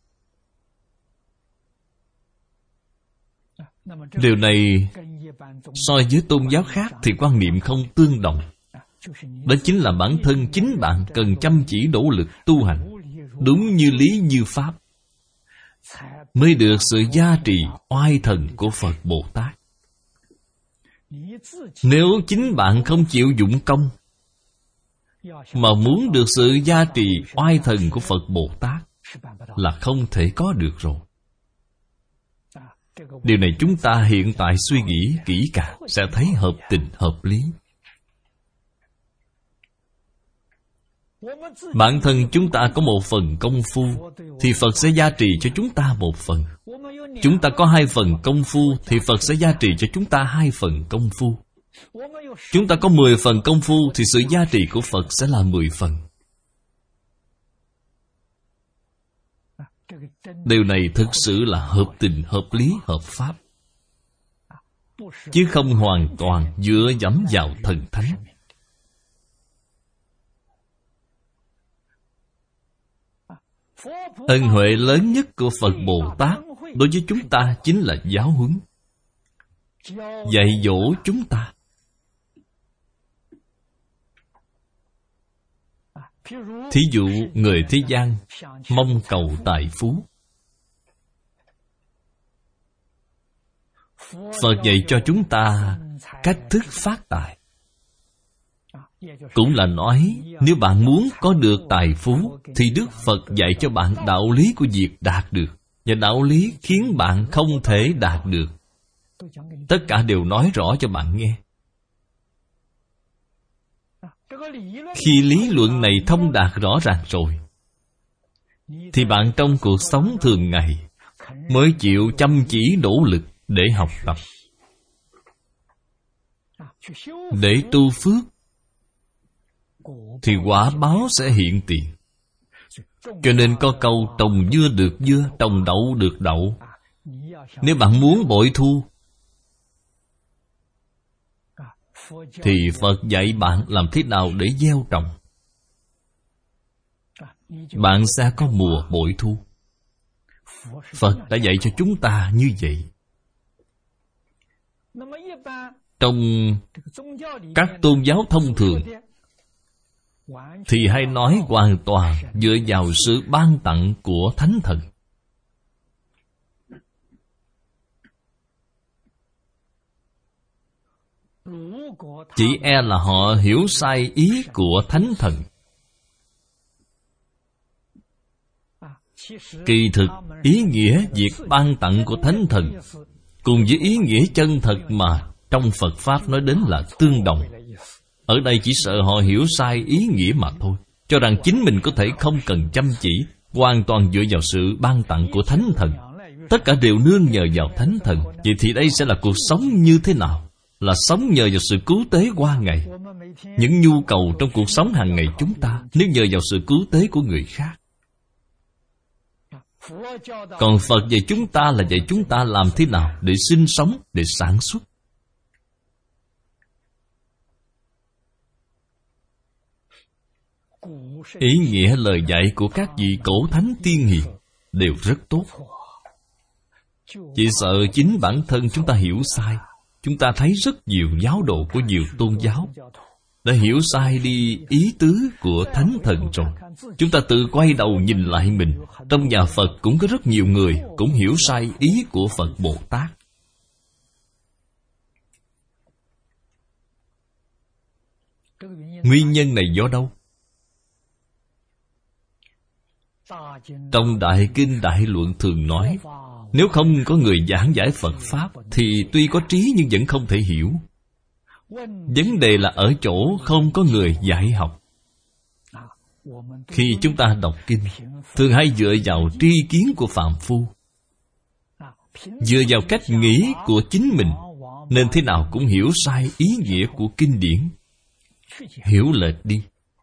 Điều này so với tôn giáo khác thì quan niệm không tương đồng. Đó chính là bản thân chính bạn cần chăm chỉ nỗ lực tu hành đúng như lý như pháp, mới được sự gia trì oai thần của Phật Bồ Tát. Nếu chính bạn không chịu dụng công mà muốn được sự gia trì oai thần của Phật Bồ Tát là không thể có được rồi. Điều này chúng ta hiện tại suy nghĩ kỹ càng sẽ thấy hợp tình hợp lý. Bản thân chúng ta có một phần công phu thì Phật sẽ gia trì cho chúng ta một phần. Chúng ta có 2 phần công phu thì Phật sẽ gia trì cho chúng ta 2 phần công phu. Chúng ta có 10 phần công phu thì sự gia trì của Phật sẽ là 10 phần. Điều này thực sự là hợp tình, hợp lý, hợp pháp, chứ không hoàn toàn dựa dẫm vào thần thánh. Ân huệ lớn nhất của Phật Bồ Tát đối với chúng ta chính là giáo huấn, dạy dỗ chúng ta. Thí dụ người thế gian mong cầu tài phú, Phật dạy cho chúng ta cách thức phát tài. Cũng là nói, nếu bạn muốn có được tài phú thì Đức Phật dạy cho bạn đạo lý của việc đạt được và đạo lý khiến bạn không thể đạt được. Tất cả đều nói rõ cho bạn nghe. Khi lý luận này thông đạt rõ ràng rồi thì bạn trong cuộc sống thường ngày mới chịu chăm chỉ nỗ lực để học tập, để tu phước, thì quả báo sẽ hiện tiền. Cho nên có câu trồng dưa được dưa, trồng đậu được đậu. Nếu bạn muốn bội thu thì Phật dạy bạn làm thế nào để gieo trồng, bạn sẽ có mùa bội thu. Phật đã dạy cho chúng ta như vậy. Trong các tôn giáo thông thường thì hay nói hoàn toàn dựa vào sự ban tặng của Thánh Thần. Chỉ e là họ hiểu sai ý của Thánh Thần. Kỳ thực, ý nghĩa việc ban tặng của Thánh Thần cùng với ý nghĩa chân thật mà trong Phật Pháp nói đến là tương đồng. Ở đây chỉ sợ họ hiểu sai ý nghĩa mà thôi, cho rằng chính mình có thể không cần chăm chỉ, hoàn toàn dựa vào sự ban tặng của Thánh Thần. Tất cả đều nương nhờ vào Thánh Thần. Vậy thì đây sẽ là cuộc sống như thế nào? Là sống nhờ vào sự cứu tế qua ngày. Những nhu cầu trong cuộc sống hàng ngày chúng ta, nếu nhờ vào sự cứu tế của người khác. Còn Phật dạy chúng ta là dạy chúng ta làm thế nào để sinh sống, để sản xuất. Ý nghĩa lời dạy của các vị cổ thánh tiên hiền đều rất tốt. Chỉ sợ chính bản thân chúng ta hiểu sai. Chúng ta thấy rất nhiều giáo đồ của nhiều tôn giáo đã hiểu sai đi ý tứ của Thánh Thần rồi. Chúng ta tự quay đầu nhìn lại mình. Trong nhà Phật cũng có rất nhiều người cũng hiểu sai ý của Phật Bồ Tát. Nguyên nhân này do đâu? Trong Đại Kinh Đại Luận thường nói, nếu không có người giảng giải Phật Pháp thì tuy có trí nhưng vẫn không thể hiểu. Vấn đề là ở chỗ không có người dạy học. Khi chúng ta đọc kinh, thường hay dựa vào tri kiến của phàm phu, dựa vào cách nghĩ của chính mình, nên thế nào cũng hiểu sai ý nghĩa của kinh điển, hiểu lệch đi.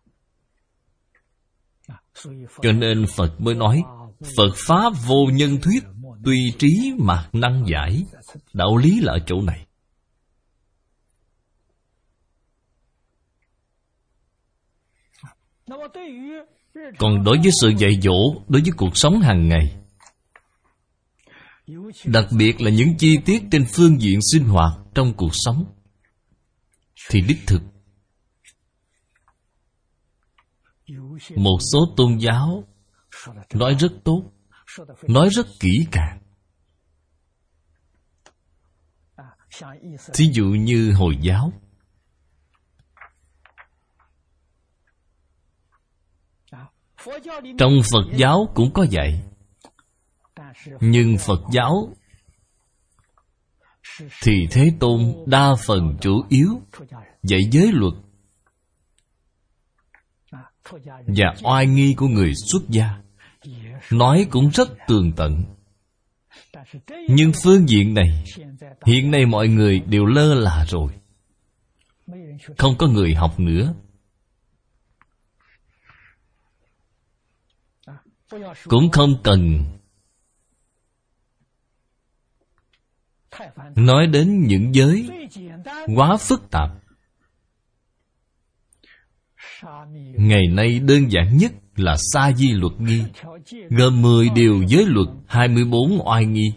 Cho nên Phật mới nói, Phật Pháp vô nhân thuyết, tuy trí mạc năng giải. Đạo lý là ở chỗ này. Còn đối với sự dạy dỗ, đối với cuộc sống hàng ngày, đặc biệt là những chi tiết trên phương diện sinh hoạt trong cuộc sống, thì đích thực một số tôn giáo nói rất tốt, nói rất kỹ càng. Thí dụ như Hồi giáo, trong Phật giáo cũng có dạy, nhưng Phật giáo thì Thế Tôn đa phần chủ yếu dạy giới luật và oai nghi của người xuất gia, nói cũng rất tường tận. Nhưng phương diện này hiện nay mọi người đều lơ là rồi, không có người học nữa. Cũng không cần nói đến những giới quá phức tạp. Ngày nay đơn giản nhất là Sa Di luật nghi, gồm 10 điều giới luật, 24 oai nghi.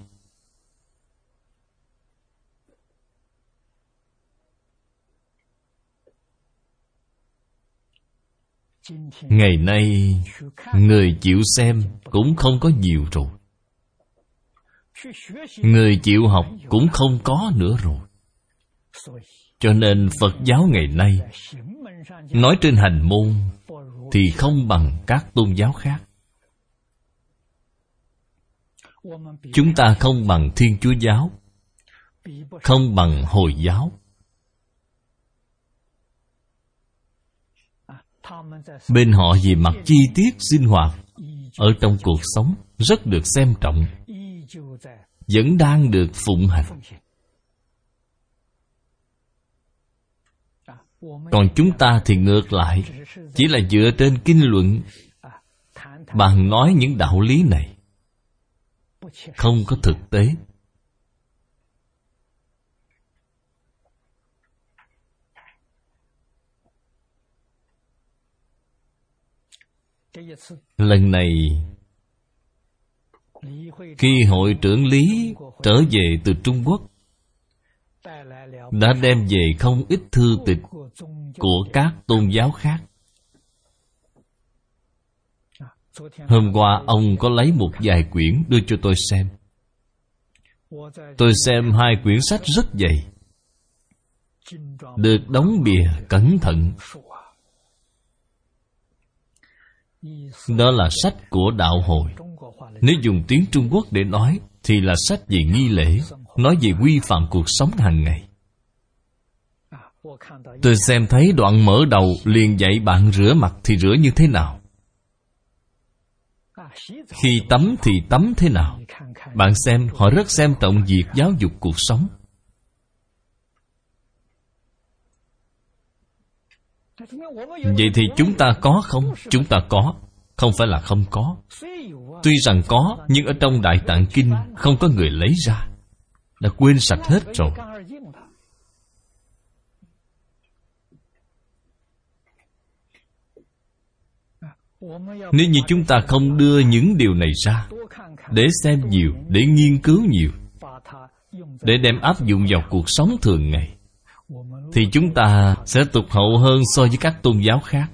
Ngày nay người chịu xem cũng không có nhiều rồi, người chịu học cũng không có nữa rồi. Cho nên Phật giáo ngày nay nói trên hành môn thì không bằng các tôn giáo khác. Chúng ta không bằng Thiên Chúa giáo, không bằng Hồi giáo. Bên họ về mặt chi tiết sinh hoạt ở trong cuộc sống rất được xem trọng, vẫn đang được phụng hành. Còn chúng ta thì ngược lại, chỉ là dựa trên kinh luận bàn nói những đạo lý này, không có thực tế. Lần này khi hội trưởng Lý trở về từ Trung Quốc, đã đem về không ít thư tịch của các tôn giáo khác. Hôm qua ông có lấy một vài quyển đưa cho tôi xem. Tôi xem 2 quyển sách rất dày, được đóng bìa cẩn thận. Đó là sách của đạo hội. Nếu dùng tiếng Trung Quốc để nói thì là sách về nghi lễ, nói về quy phạm cuộc sống hàng ngày. Tôi xem thấy đoạn mở đầu liền dạy bạn rửa mặt thì rửa như thế nào, khi tắm thì tắm thế nào. Bạn xem, họ rất xem trọng việc giáo dục cuộc sống. Vậy thì chúng ta có không? Chúng ta có, không phải là không có. Tuy rằng có, nhưng ở trong Đại Tạng Kinh không có người lấy ra, đã quên sạch hết rồi. Nếu như chúng ta không đưa những điều này ra, để xem nhiều, để nghiên cứu nhiều, để đem áp dụng vào cuộc sống thường ngày, thì chúng ta sẽ tụt hậu hơn so với các tôn giáo khác.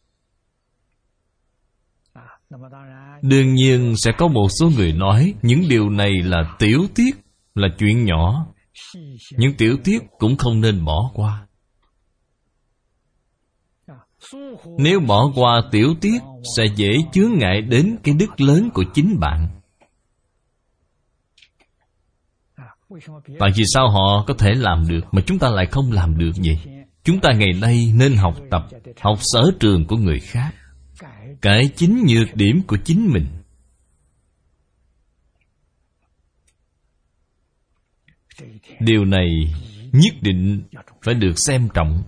Đương nhiên sẽ có một số người nói những điều này là tiểu tiết, là chuyện nhỏ. Những tiểu tiết cũng không nên bỏ qua. Nếu bỏ qua tiểu tiết sẽ dễ chướng ngại đến cái đức lớn của chính bạn. Tại vì sao họ có thể làm được mà chúng ta lại không làm được vậy? Chúng ta ngày nay nên học tập, học sở trường của người khác, cải chính nhược điểm của chính mình. Điều này nhất định phải được xem trọng.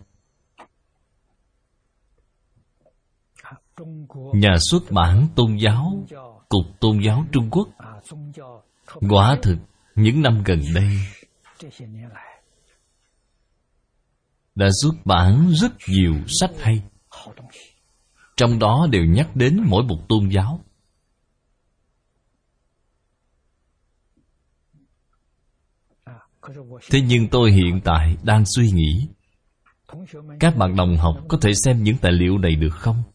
Nhà xuất bản tôn giáo, Cục Tôn giáo Trung Quốc, quả thực những năm gần đây đã xuất bản rất nhiều sách hay. trong đó đều nhắc đến mỗi một tôn giáo. Thế nhưng tôi hiện tại đang suy nghĩ, các bạn đồng học có thể xem những tài liệu này được không?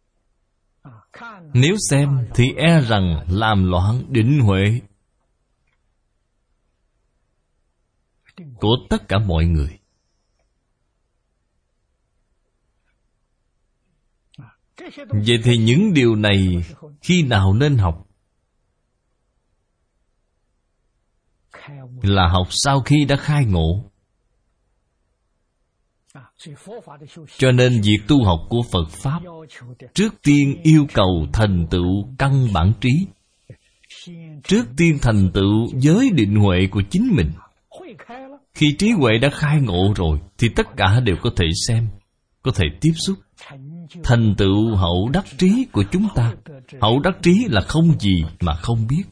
Nếu xem thì e rằng làm loạn định huệ của tất cả mọi người. Vậy thì những điều này khi nào nên học? Là học sau khi đã khai ngộ. Cho nên việc tu học của Phật Pháp trước tiên yêu cầu thành tựu căn bản trí. Trước tiên thành tựu giới định huệ của chính mình. Khi trí huệ đã khai ngộ rồi thì tất cả đều có thể xem, có thể tiếp xúc. Thành tựu hậu đắc trí của chúng ta. Hậu đắc trí là không gì mà không biết.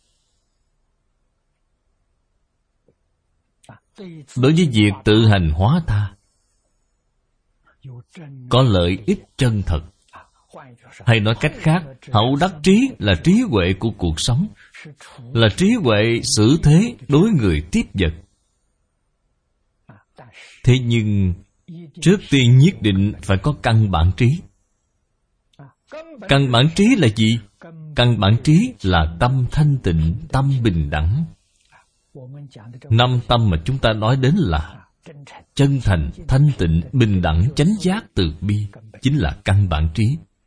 Đối với việc tự hành hóa tha có lợi ích chân thật. Hay nói cách khác, hậu đắc trí là trí huệ của cuộc sống, là trí huệ xử thế đối người tiếp vật. Thế nhưng trước tiên nhất định phải có căn bản trí. Căn bản trí là gì? Căn bản trí là tâm thanh tịnh, tâm bình đẳng. 5 tâm mà chúng ta nói đến là chân thành, thanh tịnh, bình đẳng, chánh giác, từ bi, chính là căn bản trí.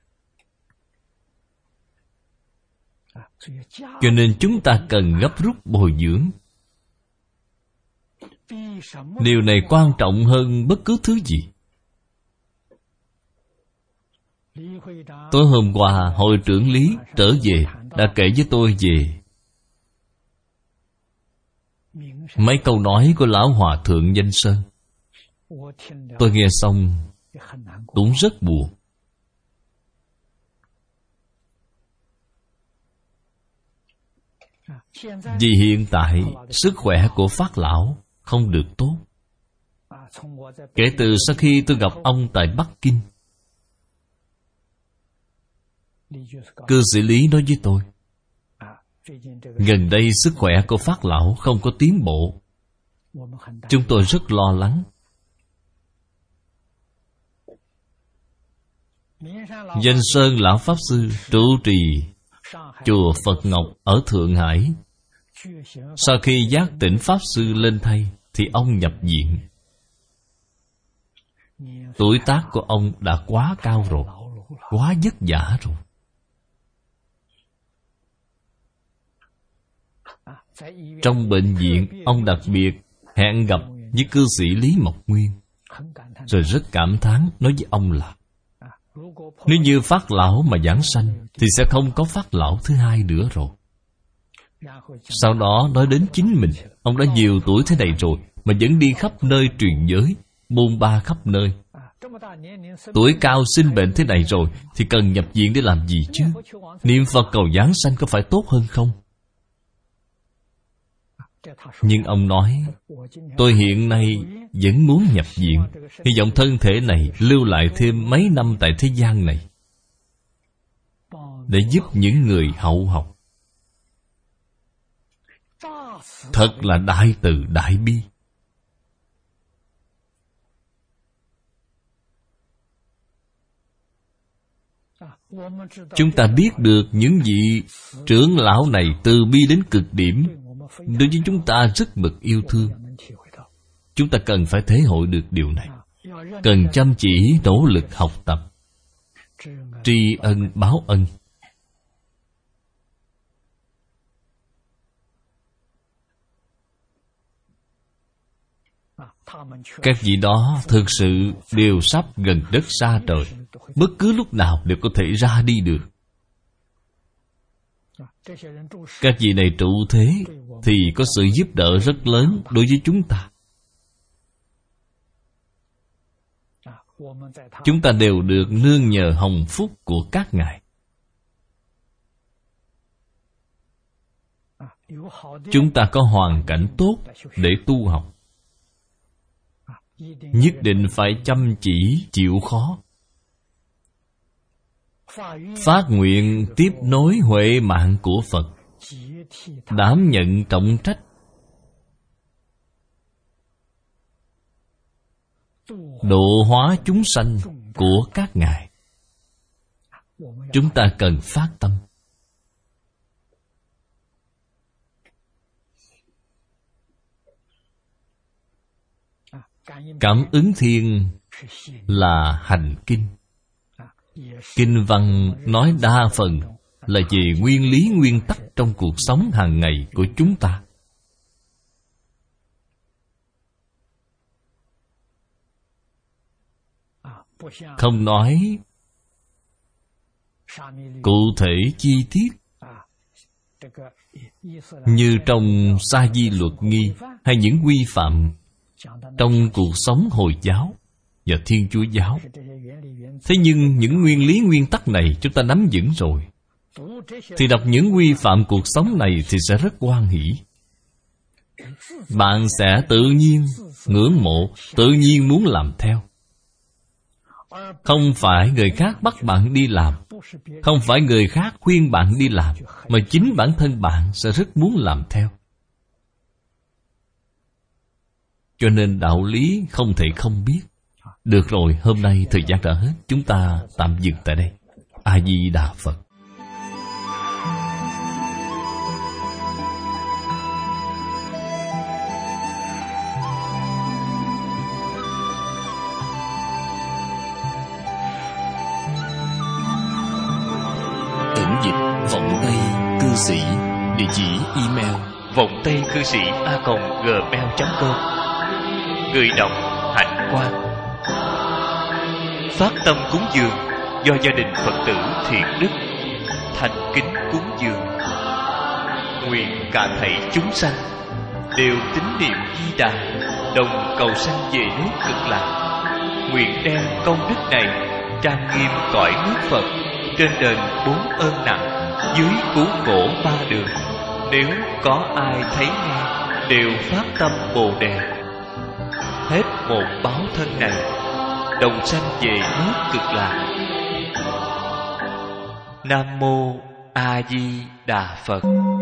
Cho nên chúng ta cần gấp rút bồi dưỡng. Điều này quan trọng hơn bất cứ thứ gì. Tối hôm qua, hội trưởng Lý trở về đã kể với tôi về mấy câu nói của Lão Hòa Thượng Danh Sơn. Tôi nghe xong cũng rất buồn. Vì hiện tại sức khỏe của Phát Lão không được tốt. Kể từ sau khi tôi gặp ông tại Bắc Kinh, cư sĩ Lý nói với tôi, gần đây sức khỏe của Phát Lão không có tiến bộ. Chúng tôi rất lo lắng. Danh Sơn Lão Pháp Sư trụ trì chùa Phật Ngọc ở Thượng Hải. Sau khi giác tỉnh Pháp Sư lên thay thì ông nhập viện. Tuổi tác của ông đã quá cao rồi, quá vất vả rồi. Trong bệnh viện, ông đặc biệt hẹn gặp với cư sĩ Lý Mộc Nguyên, rồi rất cảm thán nói với ông là nếu như Phát Lão mà giảng sanh thì sẽ không có Phát Lão thứ hai nữa rồi. Sau đó nói đến chính mình, ông đã nhiều tuổi thế này rồi mà vẫn đi khắp nơi truyền giới, bôn ba khắp nơi. Tuổi cao sinh bệnh thế này rồi thì cần nhập viện để làm gì chứ? Niệm Phật cầu giảng sanh có phải tốt hơn không? Nhưng ông nói, tôi hiện nay vẫn muốn nhập viện, hy vọng thân thể này lưu lại thêm mấy năm tại thế gian này, để giúp những người hậu học. Thật là đại từ đại bi. Chúng ta biết được những vị trưởng lão này từ bi đến cực điểm, đối với chúng ta rất mực yêu thương. Chúng ta cần phải thể hội được điều này, cần chăm chỉ nỗ lực học tập, tri ân báo ân. Các vị đó thực sự đều sắp gần đất xa trời, bất cứ lúc nào đều có thể ra đi được. Các vị này trụ thế thì có sự giúp đỡ rất lớn đối với chúng ta. Chúng ta đều được nương nhờ hồng phúc của các ngài. Chúng ta có hoàn cảnh tốt để tu học, nhất định phải chăm chỉ chịu khó. phát nguyện tiếp nối huệ mạng của Phật, đảm nhận trọng trách độ hóa chúng sanh của các ngài. Chúng ta cần phát tâm. Cảm ứng thiên là hành kinh. Kinh văn nói đa phần là về nguyên lý nguyên tắc trong cuộc sống hàng ngày của chúng ta. Không nói cụ thể chi tiết như trong Sa Di Luật Nghi hay những quy phạm trong cuộc sống Hồi giáo và Thiên Chúa giáo. Thế nhưng những nguyên lý nguyên tắc này chúng ta nắm vững rồi, thì đọc những quy phạm cuộc sống này thì sẽ rất hoan hỷ. Bạn sẽ tự nhiên ngưỡng mộ, tự nhiên muốn làm theo. Không phải người khác bắt bạn đi làm, không phải người khác khuyên bạn đi làm, mà chính bản thân bạn sẽ rất muốn làm theo. Cho nên đạo lý không thể không biết. Được rồi, hôm nay thời gian đã hết, chúng ta tạm dừng tại đây. A Di Đà Phật. Tỉnh dịch Vọng Tây Cư Sĩ. Địa chỉ email vọng tây cư sĩ@gmail.com. Người đọc Hạnh Quang. Phát tâm cúng dường do gia đình Phật tử Thiện Đức thành kính cúng dường. Nguyện cả thảy chúng sanh đều tín niệm Di Đà, đồng cầu sanh về nước Cực Lạc. Nguyện đem công đức này trang nghiêm cõi nước Phật, trên đền 4 ơn nặng, dưới cứu khổ 3 đường. Nếu có ai thấy nghe đều phát tâm Bồ Đề, hết một báo thân này đồng sanh về nước Cực Lạc. Nam mô A Di Đà Phật.